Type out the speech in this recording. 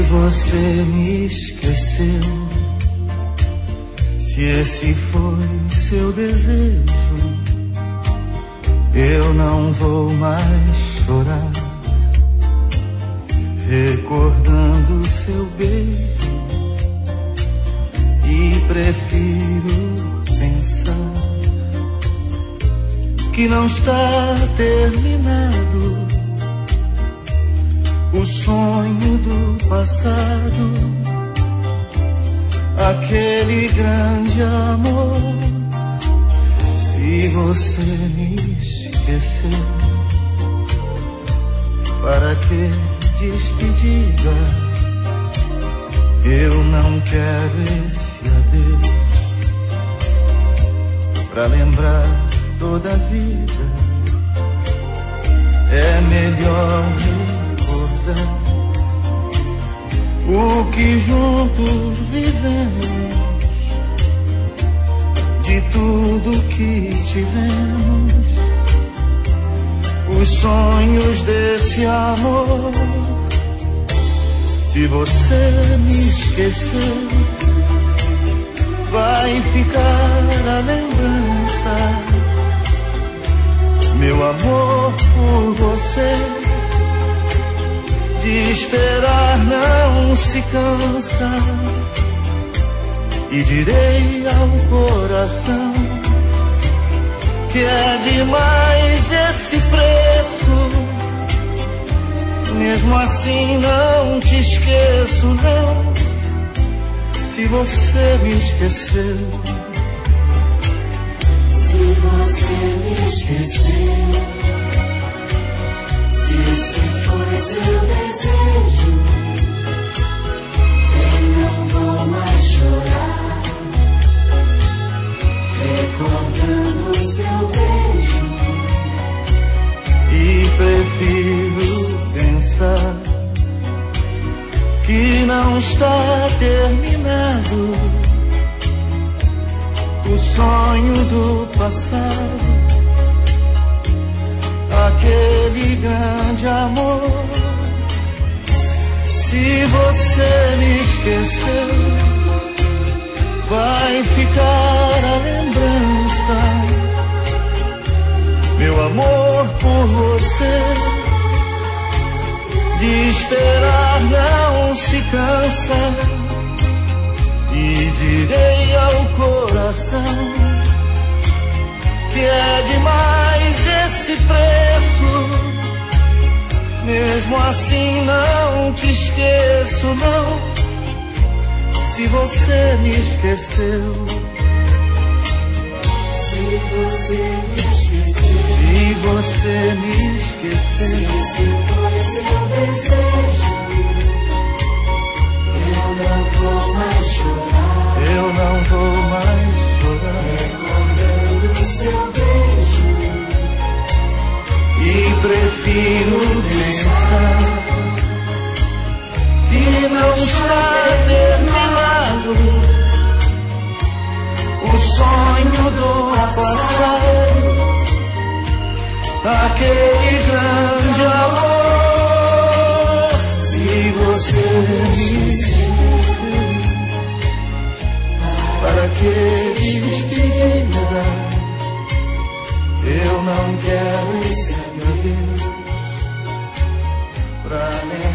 você me esqueceu, se esse foi seu desejo, eu não vou mais chorar, recordando seu beijo, e prefiro pensar que não está terminado o sonho do passado, aquele grande amor. Se você me esqueceu, para que despedida? Eu não quero esse adeus pra lembrar toda a vida. É melhor recordar o que juntos vivemos, de tudo que tivemos, os sonhos desse amor. Se você me esquecer, vai ficar a lembrança, meu amor por você. De esperar não se cansa, e direi ao coração que é demais esse preço. Mesmo assim não te esqueço, não, se você me esqueceu. Se você me esqueceu, se esse foi seu desejo, eu não vou mais chorar, recordando seu beijo, e prefiro pensar que não está terminado o sonho do passado, aquele grande amor. Se você me esqueceu, vai ficar a lembrança, meu amor por você. De esperar não se cansa, e direi ao coração que é demais esse preço. Mesmo assim não te esqueço, não, se você me esqueceu. Se você me esqueceu, se você me esqueceu, se esse foi seu desejo, eu não vou mais chorar, eu não vou mais chorar, recordando seu beijo, e prefiro pensar que não está terminado o sonho do passado, aquele grande amor. Se você me esqueceu, para que despedida? Eu não quero esse adeus pra lembrar